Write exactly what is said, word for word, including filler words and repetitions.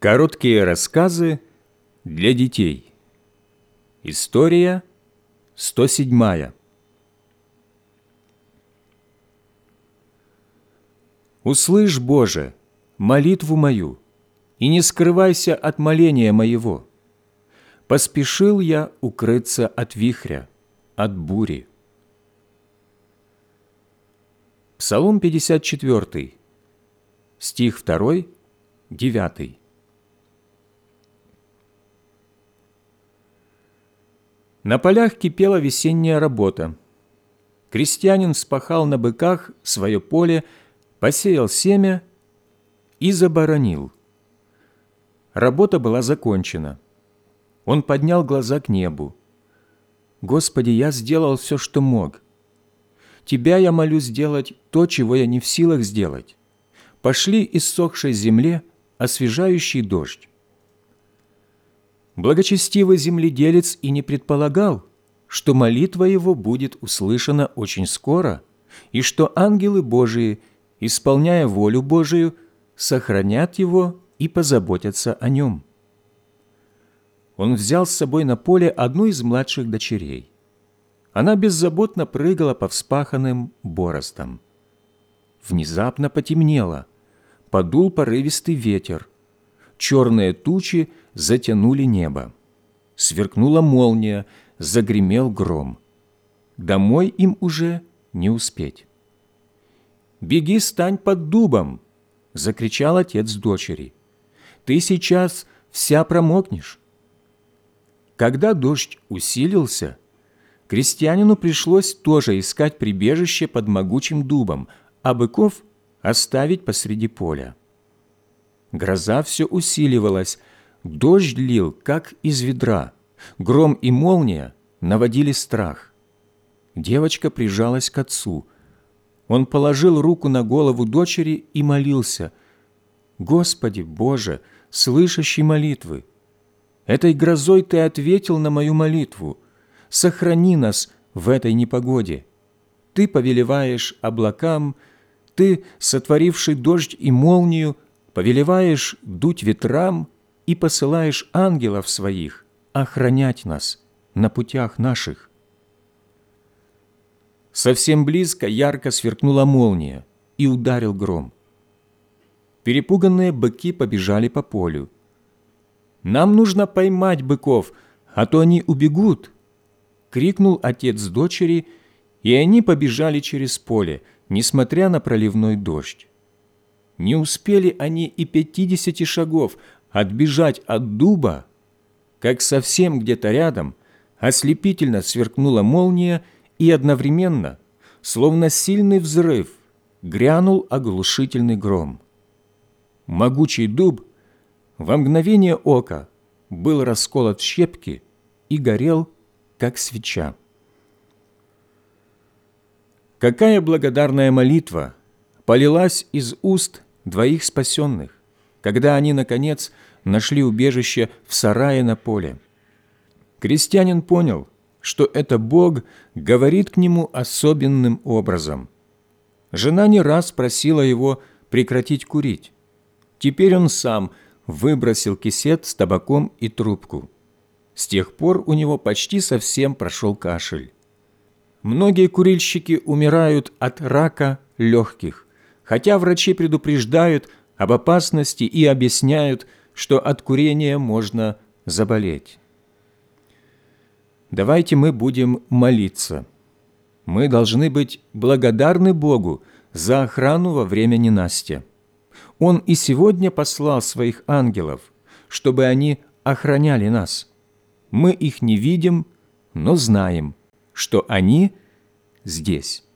Короткие рассказы для детей. История сто седьмая. «Услышь, Боже, молитву мою, и не скрывайся от моления моего. Поспешил я укрыться от вихря, от бури». Псалом пятьдесят четыре, стих два, девять. На полях кипела весенняя работа. Крестьянин вспахал на быках свое поле, посеял семя и заборонил. Работа была закончена. Он поднял глаза к небу. «Господи, я сделал все, что мог. Тебя я молю сделать то, чего я не в силах сделать. Пошли иссохшей земле освежающий дождь». Благочестивый земледелец и не предполагал, что молитва его будет услышана очень скоро, и что ангелы Божии, исполняя волю Божию, сохранят его и позаботятся о нем. Он взял с собой на поле одну из младших дочерей. Она беззаботно прыгала по вспаханным бороздам. Внезапно потемнело, подул порывистый ветер, черные тучи затянули небо. Сверкнула молния, загремел гром. Домой им уже не успеть. «Беги, стань под дубом!» — закричал отец дочери. «Ты сейчас вся промокнешь». Когда дождь усилился, крестьянину пришлось тоже искать прибежище под могучим дубом, а быков оставить посреди поля. Гроза все усиливалась, дождь лил, как из ведра, гром и молния наводили страх. Девочка прижалась к отцу. Он положил руку на голову дочери и молился: «Господи, Боже, слышащий молитвы, этой грозой Ты ответил на мою молитву. Сохрани нас в этой непогоде. Ты повелеваешь облакам, Ты, сотворивший дождь и молнию, повелеваешь дуть ветрам и посылаешь ангелов своих охранять нас на путях наших». Совсем близко ярко сверкнула молния и ударил гром. Перепуганные быки побежали по полю. «Нам нужно поймать быков, а то они убегут!» — крикнул отец дочери, и они побежали через поле, несмотря на проливной дождь. Не успели они и пятидесяти шагов отбежать от дуба, как совсем где-то рядом ослепительно сверкнула молния, и одновременно, словно сильный взрыв, грянул оглушительный гром. Могучий дуб во мгновение ока был расколот в щепки и горел, как свеча. Какая благодарная молитва полилась из уст двоих спасенных, когда они, наконец, нашли убежище в сарае на поле. Крестьянин понял, что это Бог говорит к нему особенным образом. Жена не раз просила его прекратить курить. Теперь он сам выбросил кисет с табаком и трубку. С тех пор у него почти совсем прошел кашель. Многие курильщики умирают от рака легких, хотя врачи предупреждают об опасности и объясняют, что от курения можно заболеть. Давайте мы будем молиться. Мы должны быть благодарны Богу за охрану во время ненастья. Он и сегодня послал своих ангелов, чтобы они охраняли нас. Мы их не видим, но знаем, что они здесь.